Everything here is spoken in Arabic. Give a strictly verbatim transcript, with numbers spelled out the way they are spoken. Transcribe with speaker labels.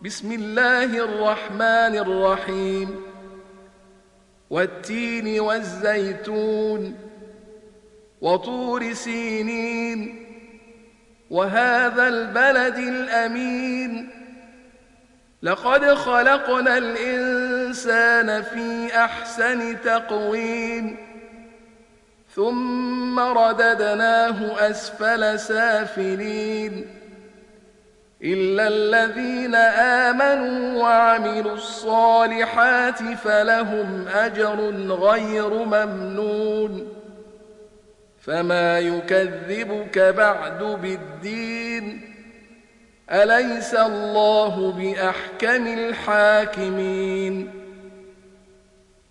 Speaker 1: بسم الله الرحمن الرحيم والتين والزيتون وطور سينين وهذا البلد الأمين لقد خلقنا الإنسان في أحسن تقويم ثم رددناه أسفل سافلين إلا الذين آمنوا وعملوا الصالحات فلهم أجر غير ممنون فما يكذبك بعد بالدين أليس الله بأحكم الحاكمين